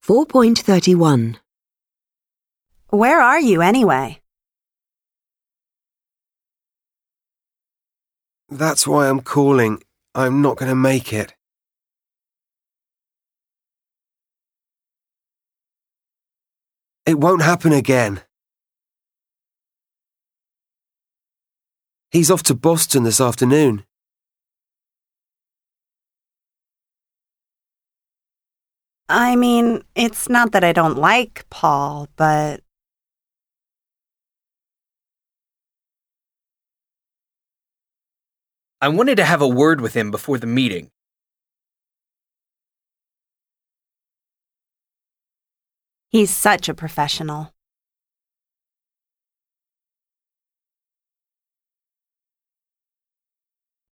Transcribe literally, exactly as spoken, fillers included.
four point three one. Where are you anyway? That's why I'm calling. I'm not going to make it. It won't happen again. He's off to Boston this afternoon. I mean, it's not that I don't like Paul, but... I wanted to have a word with him before the meeting. He's such a professional.